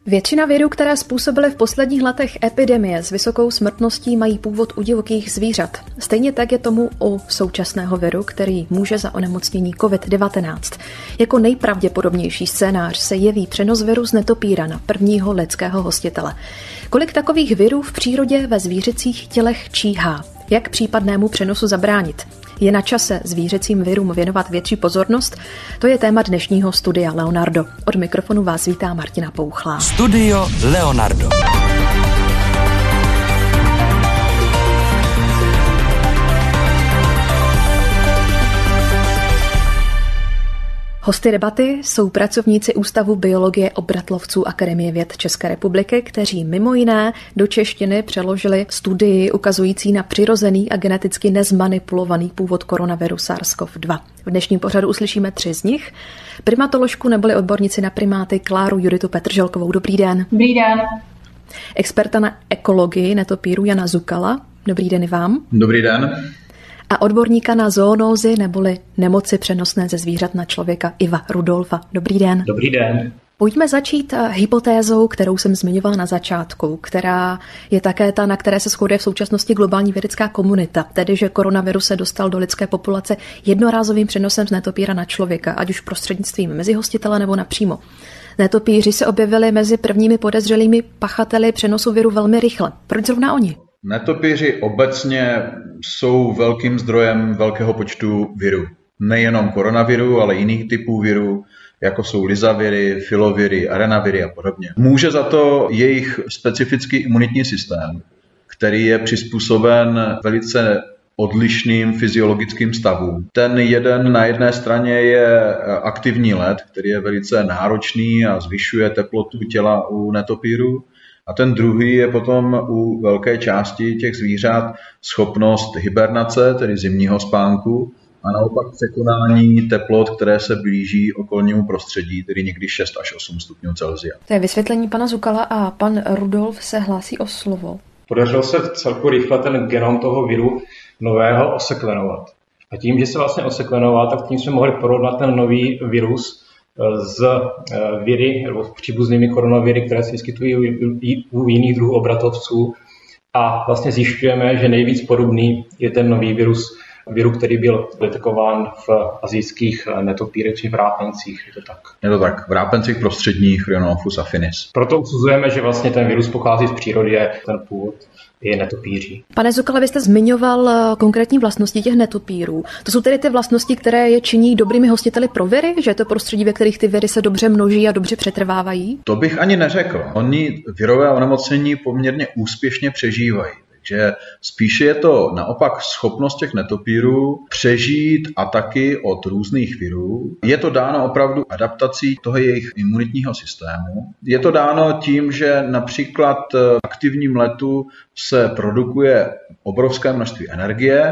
Většina virů, které způsobily v posledních letech epidemie s vysokou smrtností, mají původ u divokých zvířat. Stejně tak je tomu u současného viru, který může za onemocnění COVID-19. Jako nejpravděpodobnější scénář se jeví přenos viru z netopýra na prvního lidského hostitele. Kolik takových virů v přírodě ve zvířecích tělech číhá? Jak případnému přenosu zabránit? Je na čase zvířecím virům věnovat větší pozornost? To je téma dnešního Studia Leonardo. Od mikrofonu vás vítá Martina Pouchlá. Studio Leonardo. Hosty debaty jsou pracovníci Ústavu biologie obratlovců Akademie věd České republiky, kteří mimo jiné do češtiny přeložili studii ukazující na přirozený a geneticky nezmanipulovaný původ koronaviru SARS-CoV-2. V dnešním pořadu uslyšíme 3 z nich. Primatoložku neboli odbornici na primáty Kláru Juditu Petrželkovou. Dobrý den. Dobrý den. Experta na ekologii netopýru Jana Zukala. Dobrý den i vám. Dobrý den. A odborníka na zoonózy neboli nemoci přenosné ze zvířat na člověka Iva Rudolfa. Dobrý den. Dobrý den. Pojďme začít hypotézou, kterou jsem zmiňovala na začátku, která je také ta, na které se shoduje v současnosti globální vědecká komunita, tedy že koronavirus se dostal do lidské populace jednorázovým přenosem z netopýra na člověka, ať už prostřednictvím mezihostitele nebo napřímo. Netopýři se objevili mezi prvními podezřelými pachateli přenosu viru velmi rychle. Proč zrovna oni? Netopýři obecně jsou velkým zdrojem velkého počtu virů. Nejenom koronaviru, ale jiných typů virů, jako jsou lizaviry, filoviry, arenaviry a podobně. Může za to jejich specifický imunitní systém, který je přizpůsoben velice odlišným fyziologickým stavům. Ten jeden na jedné straně je aktivní led, který je velice náročný a zvyšuje teplotu těla u netopýru. A ten druhý je potom u velké části těch zvířat schopnost hibernace, tedy zimního spánku, a naopak překonání teplot, které se blíží okolnímu prostředí, tedy někdy 6 až 8 stupňů Celsia. To je vysvětlení pana Zukala a pan Rudolf se hlásí o slovo. Podařilo se celku rychle ten genom toho viru nového osekvenovat. A tím, že se vlastně osekvenoval, tak tím jsme mohli porovnat ten nový virus z viry nebo příbuznými koronaviry, které se vyskytují u jiných druhů obratlovců, a vlastně zjišťujeme, že nejvíc podobný je ten nový viru, který byl detekován v asijských netopýrech či vrápencích. Je to tak, vrápencích prostředních Rhinophus affinis. Proto usuzujeme, že vlastně ten virus pochází z přírody, ten původ je netopýří. Pane Zukale, vy jste zmiňoval konkrétní vlastnosti těch netopýrů. To jsou tedy ty vlastnosti, které je činí dobrými hostiteli pro viry, že je to prostředí, ve kterých ty viry se dobře množí a dobře přetrvávají? To bych ani neřekl. Oni virové onemocnění poměrně úspěšně přežívají. Takže spíše je to naopak schopnost těch netopýrů přežít ataky od různých virů. Je to dáno opravdu adaptací toho jejich imunitního systému. Je to dáno tím, že například v aktivním letu se produkuje obrovské množství energie.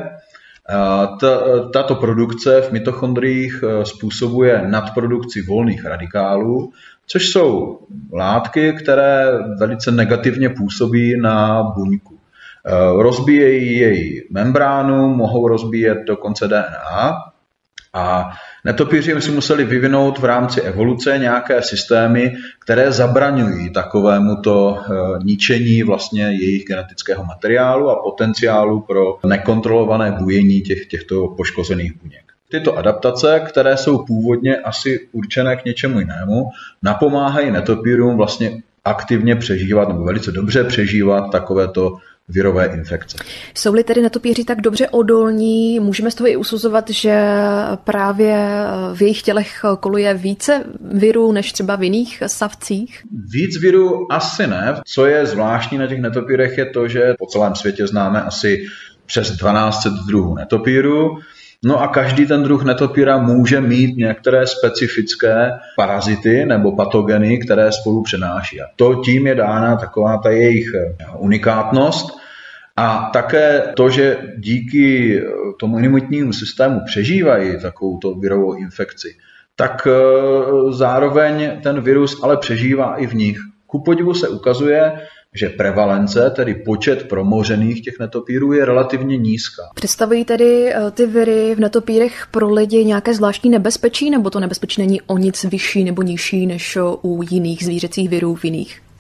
Tato produkce v mitochondriích způsobuje nadprodukci volných radikálů, což jsou látky, které velice negativně působí na buňku. Rozbíjejí její membránu, mohou rozbíjet dokonce DNA, a netopýři si museli vyvinout v rámci evoluce nějaké systémy, které zabraňují takovémuto ničení vlastně jejich genetického materiálu a potenciálu pro nekontrolované bujení těchto poškozených buněk. Tyto adaptace, které jsou původně asi určené k něčemu jinému, napomáhají netopýrům vlastně aktivně přežívat nebo velice dobře přežívat takovéto virové infekce. Jsou-li tedy netopýři tak dobře odolní, můžeme z toho i usuzovat, že právě v jejich tělech koluje více virů než třeba v jiných savcích? Víc virů asi ne. Co je zvláštní na těch netopýrech je to, že po celém světě známe asi přes 1200 druhů netopýrů. No a každý ten druh netopýra může mít některé specifické parazity nebo patogeny, které spolu přenáší. A to tím je dána taková ta jejich unikátnost a také to, že díky tomu imunitnímu systému přežívají takovouto virovou infekci, tak zároveň ten virus ale přežívá i v nich. Ku podivu se ukazuje, že prevalence, tedy počet promořených těch netopýrů, je relativně nízká. Představují tedy ty viry v netopýrech pro lidi nějaké zvláštní nebezpečí, nebo to nebezpečí není o nic vyšší nebo nižší než u jiných zvířecích virů v jiných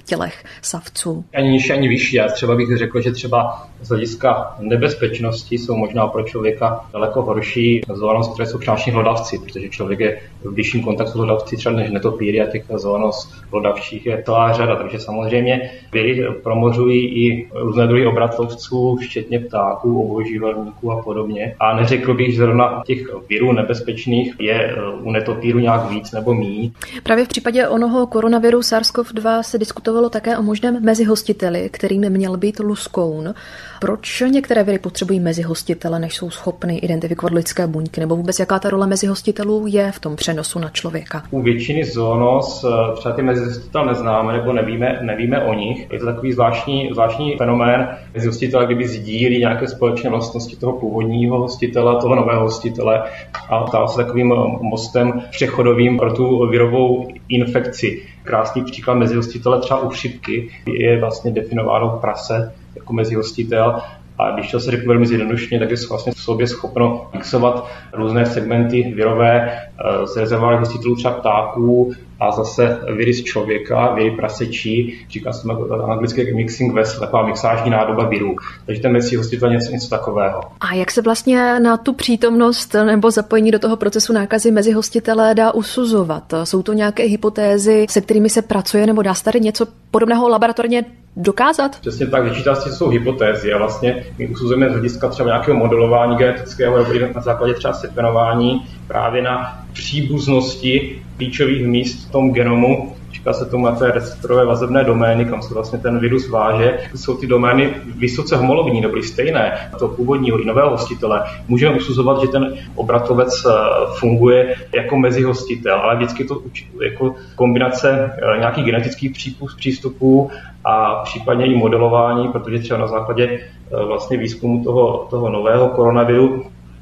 tělech savců? Ani nižší, ani vyšší. Já třeba bych řekl, že třeba z hlediska nebezpečnosti jsou možná pro člověka daleko horší zoonoz, které jsou přenášení hlodavci, protože člověk je v bližším kontaktu s hlodavci třeba než netopíry a těch zoonoz hlodavčích je celá řada. Takže samozřejmě viry promořují i různé druhy obratlovců, včetně ptáků, obojživelníků a podobně. A neřekl bych, že zrovna těch virů nebezpečných je u netopíru nějak víc nebo míň. Právě v případě onoho koronaviru SARS-CoV-2 se diskutovalo také o možném mezihostiteli, kterým měl být luskoun. Proč některé viry potřebují mezihostitele, než jsou schopny identifikovat lidské buňky? Nebo vůbec jaká ta role mezihostitelů je v tom přenosu na člověka? U většiny zoonoz třeba ty mezihostitele neznáme nebo nevíme o nich. Je to takový zvláštní fenomén. Mezihostitele, kdyby sdílí nějaké společné vlastnosti toho původního hostitele, toho nového hostitele a stál se takovým mostem přechodovým pro tu virovou infekci. Krásný příklad mezihostitele třeba u chřipky je vlastně definováno prase jako mezihostitel. A když to se řeknu velmi zjednodušeně, tak je vlastně v sobě schopno fixovat různé segmenty virové z rezervoárních hostitelů třeba ptáků a zase viry z člověka, viry prasečí, říká se anglicky mixing vessel, taková mixážní nádoba virů. Takže ten mezihostitel je něco takového. A jak se vlastně na tu přítomnost nebo zapojení do toho procesu nákazy mezihostitele dá usuzovat? Jsou to nějaké hypotézy, se kterými se pracuje, nebo dá se tady něco podobného laboratorně dokázat? Přesně tak, větší části jsou hypotézy a vlastně my usuzujeme z hlediska třeba nějakého modelování genetického nebo na základě třeba sekvenování právě na příbuznosti klíčových míst v tom genomu. Říká se tomu na té receptorové vazebné domény, kam se vlastně ten virus váže. Jsou ty domény vysoce homologní nebo stejné toho původního i nového hostitele. Můžeme usuzovat, že ten obratlovec funguje jako mezihostitel, ale vždycky to jako kombinace nějakých genetických přístupů a případně i modelování, protože třeba na základě vlastně výzkumu toho nového koronaviru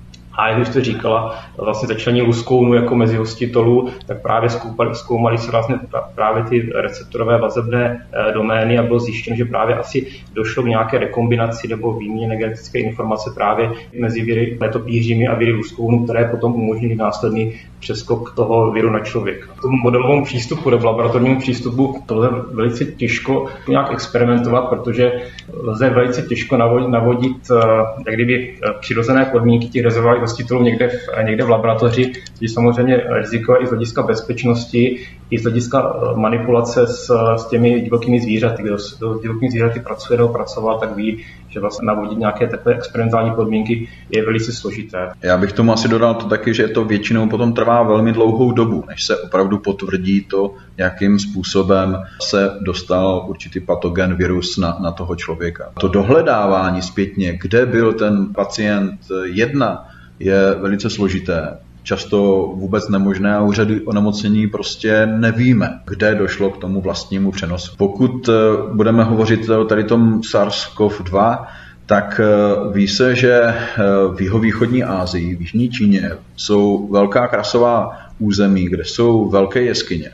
a jak už jste říkala, vlastně začlení luskounů jako mezihostitelů, tak právě zkoumali se vlastně právě ty receptorové vazebné domény a bylo zjištěno, že právě asi došlo k nějaké rekombinaci nebo výměně genetické informace právě mezi viry netopířími a viry luskounů, které potom umožnily následný přeskok toho viru na člověka. K tomu modelovému přístupu nebo laboratornímu přístupu to lze velice těžko nějak experimentovat, protože lze velice těžko navodit jak kdyby přirozené podmínky těch rezervoárních hostitelů někde v laboratoři, což samozřejmě rizikové i z hlediska bezpečnosti, i z hlediska manipulace s těmi divokými zvířaty. Kdo s divokými zvířaty pracuje nebo pracoval, tak ví, že vlastně navodit nějaké takové experimentální podmínky je velice složité. Já bych tomu asi dodal to taky, že to většinou potom trvá velmi dlouhou dobu, než se opravdu potvrdí to, jakým způsobem se dostal určitý patogen, virus na toho člověka. To dohledávání zpětně, kde byl ten pacient 1, je velice složité. Často vůbec nemožné a u řady onemocnění prostě nevíme, kde došlo k tomu vlastnímu přenosu. Pokud budeme hovořit o tady tom SARS-CoV-2, tak ví se, že v jihovýchodní Asii, v jižní Číně jsou velká krasová území, kde jsou velké jeskyně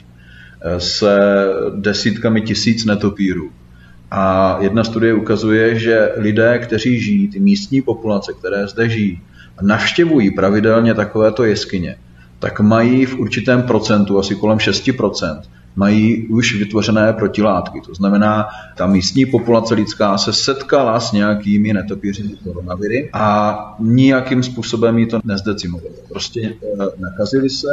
se desítkami tisíc netopírů. A jedna studie ukazuje, že lidé, kteří žijí, ty místní populace, které zde žijí, navštěvují pravidelně takovéto jeskyně, tak mají v určitém procentu, asi kolem 6%, mají už vytvořené protilátky. To znamená, ta místní populace lidská se setkala s nějakými netopíři koronaviry a nijakým způsobem jí to nezdecimovalo. Prostě nakazili se,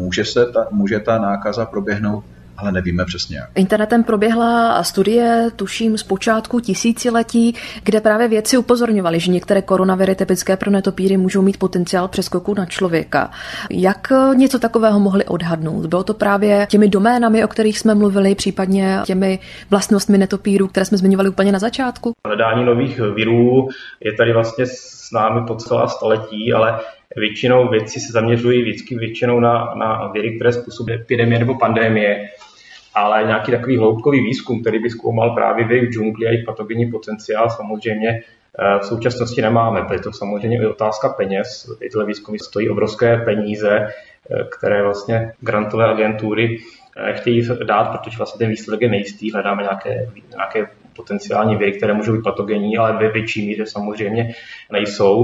může ta nákaza proběhnout, ale nevíme přesně jak. Internetem proběhla studie, tuším, z počátku tisíciletí, kde právě vědci upozorňovali, že některé koronaviry typické pro netopíry můžou mít potenciál přeskoku na člověka. Jak něco takového mohli odhadnout? Bylo to právě těmi doménami, o kterých jsme mluvili, případně těmi vlastnostmi netopírů, které jsme zmiňovali úplně na začátku? Hledání nových virů je tady vlastně s námi po celá staletí, ale většinou vědci se zaměřují většinou na viry, které způsobují epidemie nebo pandemie, ale nějaký takový hloubkový výzkum, který by zkoumal právě viry v džungli a jejich patogenní potenciál, samozřejmě v současnosti nemáme. Je to samozřejmě i otázka peněz. Tyhle výzkumy stojí obrovské peníze, které vlastně grantové agentury chtějí dát, protože vlastně ten výsledek je nejistý. Hledáme nějaké potenciální viry, které můžou být patogenní, ale ve větší míře samozřejmě nejsou.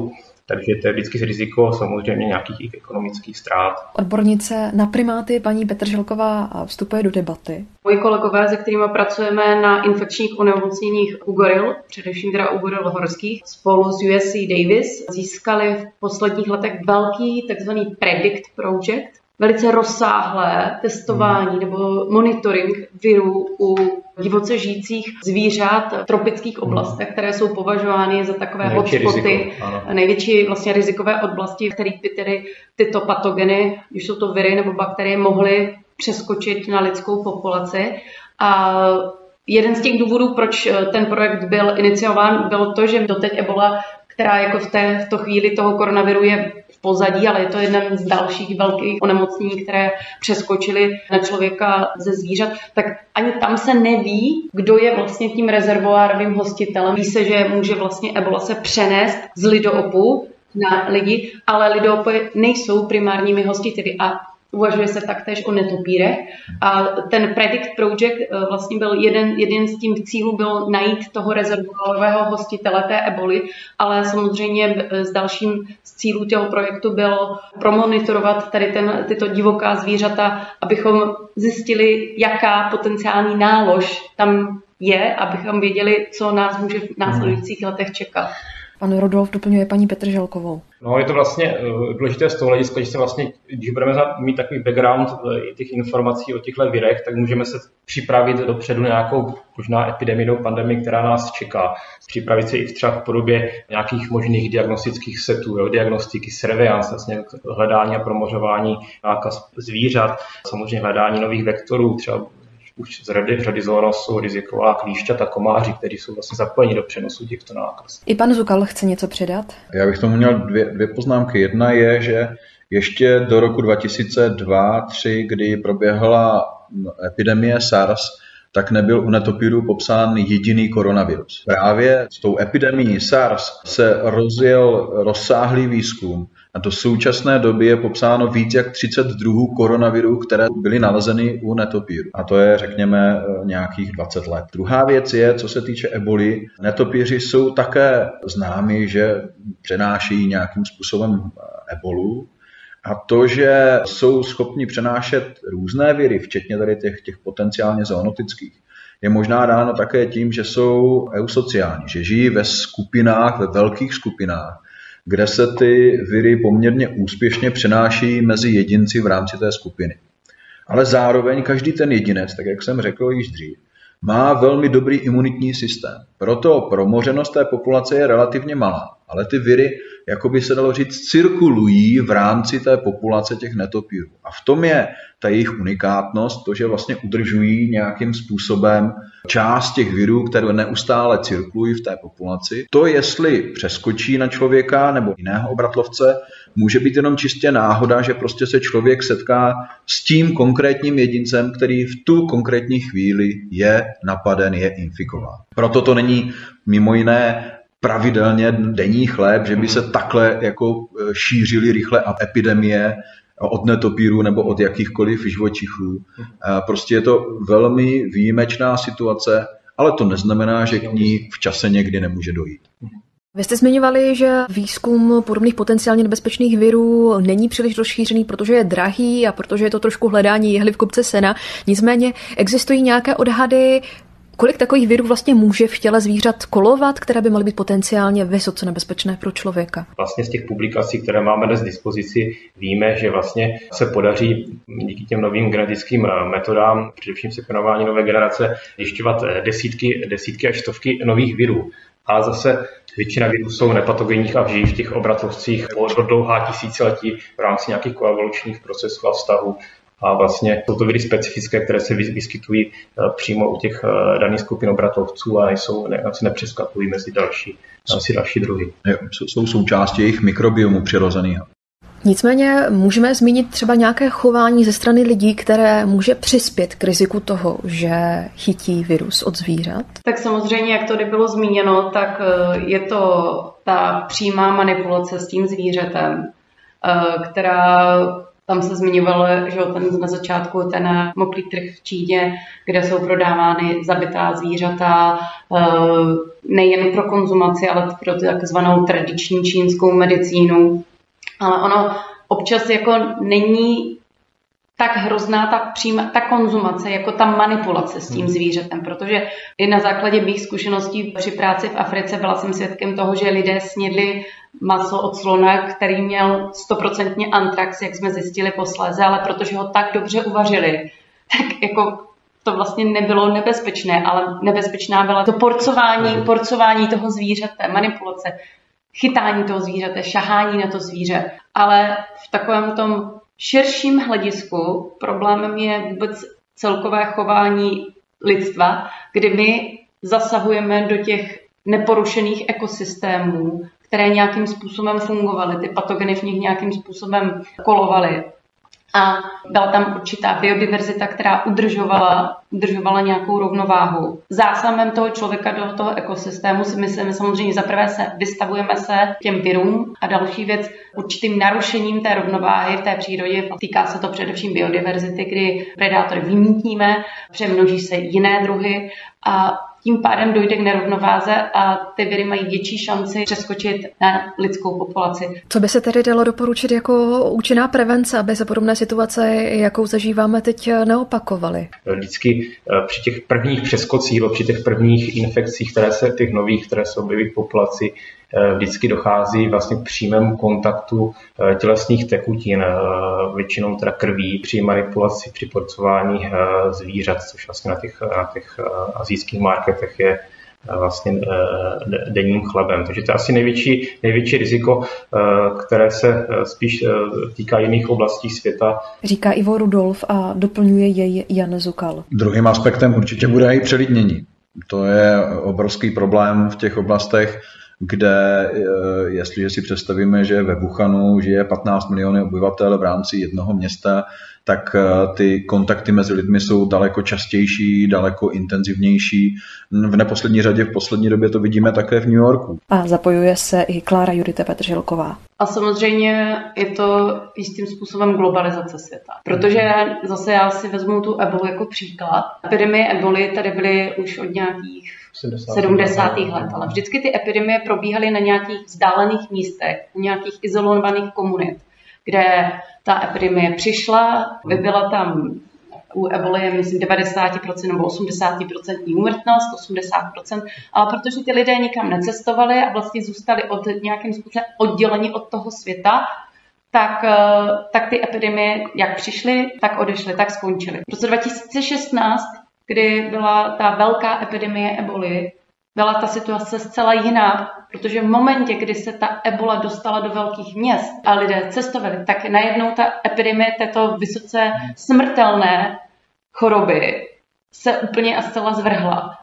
Takže to je vždycky riziko samozřejmě nějakých ekonomických ztrát. Odbornice na primáty paní Petrželková vstupuje do debaty. Moji kolegové, se kterými pracujeme na infekčních onemocněních u goril, především teda u goril horských, spolu s USC Davis získali v posledních letech velký takzvaný Predict Project, velice rozsáhlé testování nebo monitoring virů u divoce žijících zvířat v tropických oblastech, které jsou považovány za takové hotspoty, největší vlastně rizikové oblasti, které by tedy tyto patogeny, když jsou to viry nebo bakterie, mohly přeskočit na lidskou populaci. A jeden z těch důvodů, proč ten projekt byl iniciován, bylo to, že doteď ebola, která jako v této chvíli toho koronaviru je v pozadí, ale je to jeden z dalších velkých onemocnění, které přeskočily na člověka ze zvířat, tak ani tam se neví, kdo je vlastně tím rezervoárovým hostitelem. Ví se, že může vlastně ebola se přenést z lidoopu na lidi, ale lidoopy nejsou primárními hostiteli a uvažuje se taktéž o netopírech. A ten Predict Project vlastně byl jeden z těch cílů byl najít toho rezervoárového hostitele té eboli, ale samozřejmě s dalším z cílů toho projektu bylo promonitorovat tady tyto divoká zvířata, abychom zjistili, jaká potenciální nálož tam je, abychom věděli, co nás může v následujících letech čekat. Pan Rudolf doplňuje paní Petrželkovou. No, je to vlastně důležité z toho hlediska, že se vlastně, když budeme mít takový background těch informací o těchto virech, tak můžeme se připravit dopředu nějakou možná epidemii nebo pandemii, která nás čeká. Připravit se i třeba v podobě nějakých možných diagnostických setů, diagnostiky, surveillance, vlastně hledání a promořování nákaz zvířat, samozřejmě hledání nových vektorů, třeba už z řady zoonosů, riziková klíšťata, komáři, kteří jsou vlastně zapojeni do přenosu těchto nákaz. I pan Zukal chce něco přidat? Já bych tomu měl dvě poznámky. Jedna je, že ještě do roku 2002-2003, kdy proběhla epidemie SARS, tak nebyl u netopírů popsán jediný koronavirus. Právě s tou epidemií SARS se rozjel rozsáhlý výzkum a do současné doby je popsáno víc jak 30 druhů koronavirů, které byly nalezeny u netopíru. A to je, řekněme, nějakých 20 let. Druhá věc je, co se týče eboli. Netopíři jsou také známi, že přenášejí nějakým způsobem ebolu. A to, že jsou schopni přenášet různé viry, včetně tady těch potenciálně zoonotických, je možná dáno také tím, že jsou eusociální, že žijí ve skupinách, ve velkých skupinách, kde se ty viry poměrně úspěšně přenáší mezi jedinci v rámci té skupiny. Ale zároveň každý ten jedinec, tak jak jsem řekl již dřív, má velmi dobrý imunitní systém. Proto promořenost té populace je relativně malá, ale ty viry, jako by se dalo říct, cirkulují v rámci té populace těch netopírů. A v tom je ta jejich unikátnost, to, že vlastně udržují nějakým způsobem část těch virů, které neustále cirkulují v té populaci. To, jestli přeskočí na člověka nebo jiného obratlovce, může být jenom čistě náhoda, že prostě se člověk setká s tím konkrétním jedincem, který v tu konkrétní chvíli je napaden, je infikován. Proto to není mimo jiné pravidelně denní chléb, že by se takhle jako šířily rychle epidemie od netopírů nebo od jakýchkoliv živočichů. Prostě je to velmi výjimečná situace, ale to neznamená, že k ní v čase někdy nemůže dojít. Vy jste zmiňovali, že výzkum podobných potenciálně nebezpečných virů není příliš rozšířený, protože je drahý a protože je to trošku hledání jehly v kopce sena. Nicméně existují nějaké odhady, kolik takových virů vlastně může v těle zvířat kolovat, které by mohly být potenciálně vysoce nebezpečné pro člověka? Vlastně z těch publikací, které máme dnes k dispozici, víme, že vlastně se podaří díky těm novým genetickým metodám, především sekvenování nové generace, zjišťovat desítky až stovky nových virů. Ale zase většina virů jsou nepatogenních a žijí v těch obratlovcích po dlouhá tisíciletí v rámci nějakých koevolučních procesů a vztahů. A vlastně jsou to viry specifické, které se vyskytují přímo u těch daných skupin obratlovců a nepřeskakují mezi další druhy. Jsou součástí jejich mikrobiomu přirozeného. Nicméně můžeme zmínit třeba nějaké chování ze strany lidí, které může přispět k riziku toho, že chytí virus od zvířat? Tak samozřejmě, jak tady bylo zmíněno, tak je to ta přímá manipulace s tím zvířetem, která Tam se zmiňoval, že na začátku ten moklý trh v Číně, kde jsou prodávány zabitá zvířata, nejen pro konzumaci, ale pro takzvanou tradiční čínskou medicínu. Ale ono občas jako není tak hrozná ta konzumace, jako ta manipulace s tím zvířetem, protože i na základě mých zkušeností při práci v Africe byla jsem svědkem toho, že lidé snědli maso od slona, který měl 100% antrax, jak jsme zjistili posléze, ale protože ho tak dobře uvařili, tak jako to vlastně nebylo nebezpečné, ale nebezpečná byla to porcování toho zvířete, manipulace, chytání toho zvířete, šahání na to zvíře. Ale v takovém tom širším hledisku problémem je vůbec celkové chování lidstva, kdy my zasahujeme do těch neporušených ekosystémů, které nějakým způsobem fungovaly, ty patogeny v nich nějakým způsobem kolovaly. A byla tam určitá biodiverzita, která udržovala nějakou rovnováhu. Zásahem toho člověka do toho ekosystému si myslíme samozřejmě zaprvé vystavujeme se těm virům a další věc určitým narušením té rovnováhy v té přírodě. Týká se to především biodiverzity, kdy predátory vymítíme, přemnoží se jiné druhy a tím pádem dojde k nerovnováze a ty viry mají větší šanci přeskočit na lidskou populaci. Co by se tedy dalo doporučit jako účinná prevence, aby se podobné situace, jakou zažíváme teď, neopakovaly? Vždycky při těch prvních přeskocích, při těch prvních infekcích, těch nových, které se objeví v populaci, vždycky dochází vlastně k přímému kontaktu tělesných tekutin, většinou teda krví, při manipulaci, při porcování zvířat, což vlastně na těch asijských marketech je vlastně denním chlebem. Takže to je asi největší riziko, které se spíš týká jiných oblastí světa. Říká Ivo Rudolf a doplňuje jej Jan Zukal. Druhým aspektem určitě bude i přelidnění. To je obrovský problém v těch oblastech, kde, jestliže si představíme, že ve Wuhanu žije 15 milionů obyvatel v rámci jednoho města, tak ty kontakty mezi lidmi jsou daleko častější, daleko intenzivnější. V neposlední řadě v poslední době to vidíme také v New Yorku. A zapojuje se i Klára Judita Petržilková. A samozřejmě je to jistým způsobem globalizace světa. Protože zase já si vezmu tu ebolu jako příklad. Epidemie eboly tady byly už od nějakých 70. let, ale vždycky ty epidemie probíhaly na nějakých vzdálených místech, u nějakých izolovaných komunit, kde ta epidemie přišla, byla tam u eboly je, myslím, 90% nebo 80% úmrtnost, 80%, ale protože ty lidé nikam necestovali a vlastně zůstali nějakým způsobem odděleni od toho světa, tak ty epidemie jak přišly, tak odešly, tak skončily. V roce 2016, kdy byla ta velká epidemie eboly, byla ta situace zcela jiná, protože v momentě, kdy se ta ebola dostala do velkých měst a lidé cestovali, tak najednou ta epidemie této vysoce smrtelné choroby se úplně a zcela zvrhla.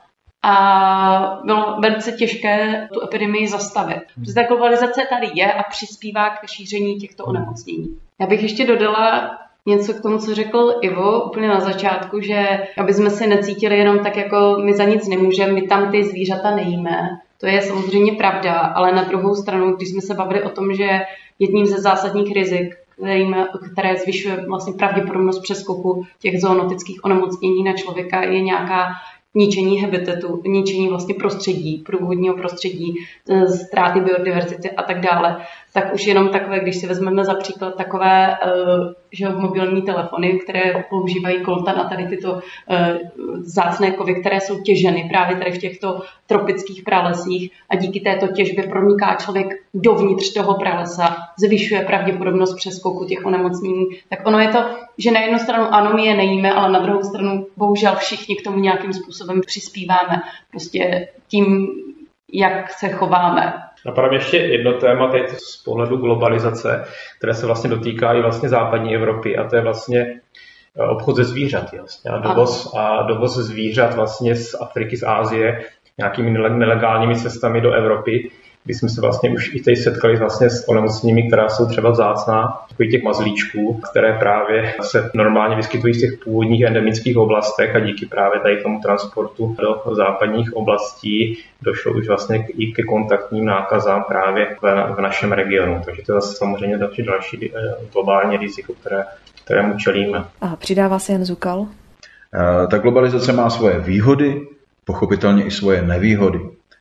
A bylo velice těžké tu epidemii zastavit. Protože ta globalizace tady je a přispívá k šíření těchto onemocnění. Já bych ještě dodala něco k tomu, co řekl Ivo úplně na začátku, že aby jsme se necítili jenom tak, jako my za nic nemůžeme, my tam ty zvířata nejíme. To je samozřejmě pravda, ale na druhou stranu, když jsme se bavili o tom, že jedním ze zásadních rizik, které zvyšuje vlastně pravděpodobnost přeskoku těch zoonotických onemocnění na člověka, je nějaká ničení habitatu, ničení vlastně prostředí, průvodního prostředí, ztráty biodiverzity a tak dále, tak už jenom takové, když si vezmeme za příklad takové mobilní telefony, které používají koltan a tady tyto vzácné kovy, které jsou těženy právě tady v těchto tropických pralesích a díky této těžbě proniká člověk dovnitř toho pralesa, zvyšuje pravděpodobnost přeskoku těch onemocnění. Tak ono je to, že na jednu stranu ano, my je nejíme, ale na druhou stranu bohužel všichni k tomu nějakým způsobem přispíváme. Prostě tím, jak se chováme. Napadá mě ještě jedno téma teď z pohledu globalizace, které se vlastně dotýká i vlastně západní Evropy, a to je vlastně obchod ze zvířaty vlastně, a dovoz zvířat vlastně z Afriky, z Asie nějakými nelegálními cestami do Evropy. kdy jsme se vlastně už i teď setkali vlastně s onemocněními, která jsou třeba vzácná, takových těch mazlíčků, které právě se normálně vyskytují v těch původních endemických oblastech a díky právě tady tomu transportu do západních oblastí došlo už vlastně i ke kontaktním nákazám právě v našem regionu. Takže to je zase samozřejmě další globální riziko, kterému čelíme. A přidává se Jan Zukal? Ta globalizace má svoje výhody, pochopitelně i svoje nevýhody.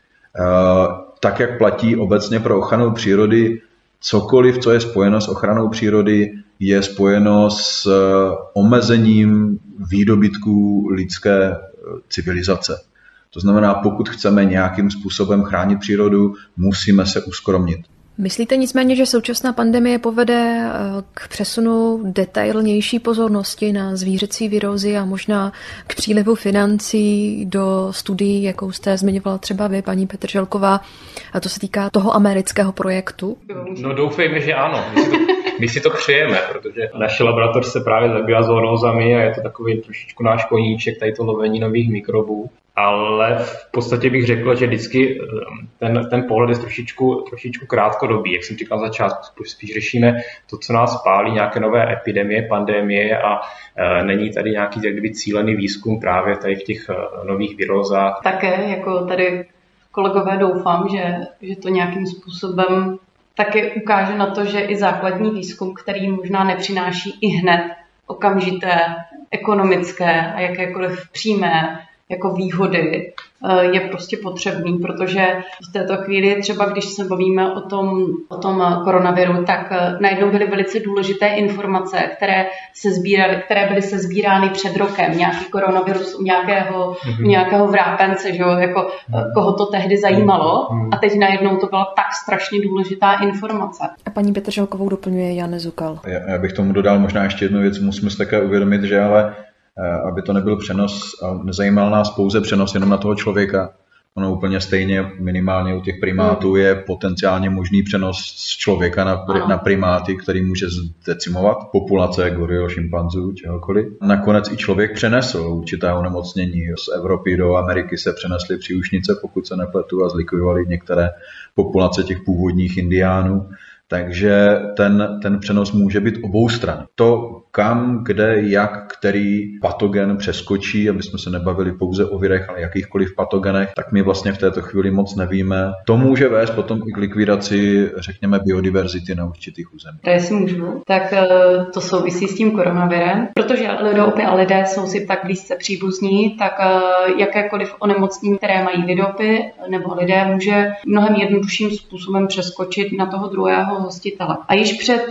Tak, jak platí obecně pro ochranu přírody, cokoliv, co je spojeno s ochranou přírody, je spojeno s omezením výdobytků lidské civilizace. To znamená, pokud chceme nějakým způsobem chránit přírodu, musíme se uskromnit. Myslíte nicméně, že současná pandemie povede k přesunu detailnější pozornosti na zvířecí virózy a možná k přílivu financí do studií, jakou jste zmiňovala třeba vy, paní Petrželková, a to se týká toho amerického projektu? No doufejme, že ano. My si to přejeme, protože naše laboratoř se právě zabývá zoonózami a je to takový trošičku náš koníček, tady to lovení nových mikrobů. Ale v podstatě bych řekl, že vždycky ten pohled je trošičku krátkodobý. Jak jsem říkal na začátku, spíš řešíme to, co nás pálí, nějaké nové epidemie, pandemie a není tady nějaký cílený výzkum právě tady v těch nových virózách. Také jako tady kolegové doufám, že to nějakým způsobem také ukáže na to, že i základní výzkum, který možná nepřináší i hned okamžité ekonomické a jakékoliv přímé jako výhody, je prostě potřebný, protože v této chvíli třeba, když se bavíme o tom koronaviru, tak najednou byly velice důležité informace, které byly sezbírány před rokem. Nějaký koronavirus u nějakého vrápence, že jo, jako koho to tehdy zajímalo, a teď najednou to byla tak strašně důležitá informace. A paní Petrželkovou doplňuje Jan Zukal. Já bych tomu dodal možná ještě jednu věc, musíme si také uvědomit, že ale aby to nebyl přenos a nezajímal nás pouze přenos jenom na toho člověka. Ono úplně stejně minimálně u těch primátů je potenciálně možný přenos z člověka na primáty, který může zdecimovat populace goril, šimpanzů, čehokoliv. Nakonec i člověk přenesl určité onemocnění. Z Evropy do Ameriky se přenesly příušnice, pokud se nepletu, a zlikvidovali některé populace těch původních indiánů. Takže ten přenos může být oboustranný. To, kam, kde, jak, který patogen přeskočí, aby jsme se nebavili pouze o virech, ale jakýchkoliv patogenech, tak my vlastně v této chvíli moc nevíme. To může vést potom i k likvidaci, řekněme, biodiverzity na určitých územích. Jestli můžu, tak to souvisí s tím koronavirem, protože lidopy a lidé jsou si tak blízce příbuzní, tak jakékoliv onemocnění, které mají lidopy nebo lidé, může mnohem jednodušším způsobem přeskočit na toho druhého hostitele. A již před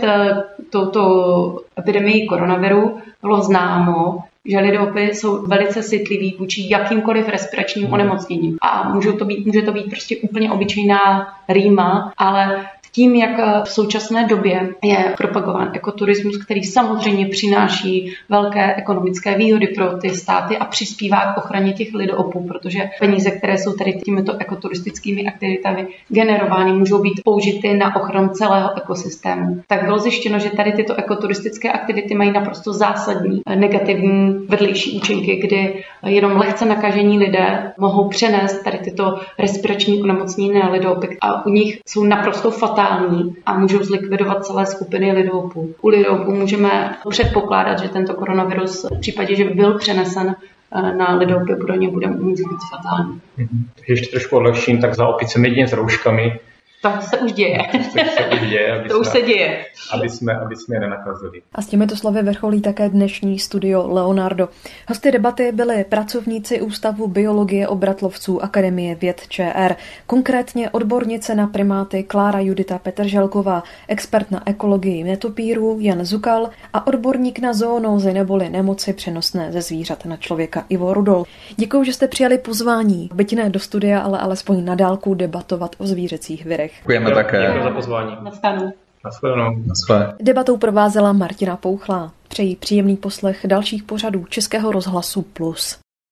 touto epidemií koronaviru bylo známo, že lidopy jsou velice citliví vůči jakýmkoliv respiračním onemocněním. A může to být prostě úplně obyčejná rýma, ale tím, jak v současné době je propagován ekoturismus, který samozřejmě přináší velké ekonomické výhody pro ty státy a přispívá k ochraně těch lidopů, protože peníze, které jsou tady těmito ekoturistickými aktivitami generovány, můžou být použity na ochranu celého ekosystému. Tak bylo zjištěno, že tady tyto ekoturistické aktivity mají naprosto zásadní negativní vedlejší účinky, kdy jenom lehce nakažení lidé mohou přenést tady tyto respirační onemocnění na lidopy a u nich jsou naprosto fatální a můžou zlikvidovat celé skupiny lidopů. U lidopů můžeme předpokládat, že tento koronavirus v případě, že by byl přenesen na lidopy, bude může být fatální. Ještě trošku odlehčím, tak za opicemi jedině s rouškami. To se už děje. To už se děje. Aby jsme je nenakazili. A s těmito slovy vrcholí také dnešní studio Leonardo. Hosty debaty byli pracovníci Ústavu biologie obratlovců Akademie věd ČR, konkrétně odbornice na primáty Klára Judita Petrželková, expert na ekologii netopírů Jan Zukal a odborník na zoonózy neboli nemoci přenosné ze zvířat na člověka Ivo Rudol. Děkuji, že jste přijali pozvání, byť ne do studia, ale alespoň na dálku debatovat o zvířecích virech. Děkujeme také. Děkuji za pozvání. Naschledanou. Debatou provázela Martina Pouchlá. Přeji příjemný poslech dalších pořadů Českého rozhlasu Plus.